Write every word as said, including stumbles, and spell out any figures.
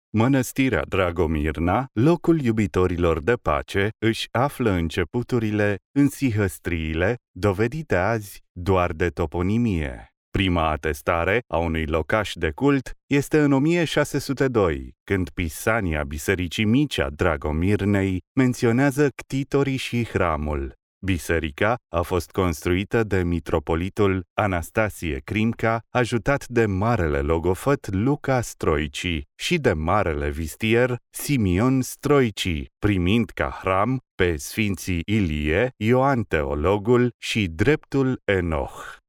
Mănăstirea Dragomirna, locul iubitorilor de pace, își află începuturile în Sihăstriile, dovedite azi doar de toponimie. Prima atestare a unui locaș de cult este în o mie șase sute doi, când Pisania Bisericii Mici a Dragomirnei menționează ctitorii și hramul. Biserica a fost construită de mitropolitul Anastasie Crimca, ajutat de marele logofăt Luca Stroici și de marele vistier Simion Stroici, primind ca hram pe sfinții Ilie, Ioan Teologul și dreptul Enoch.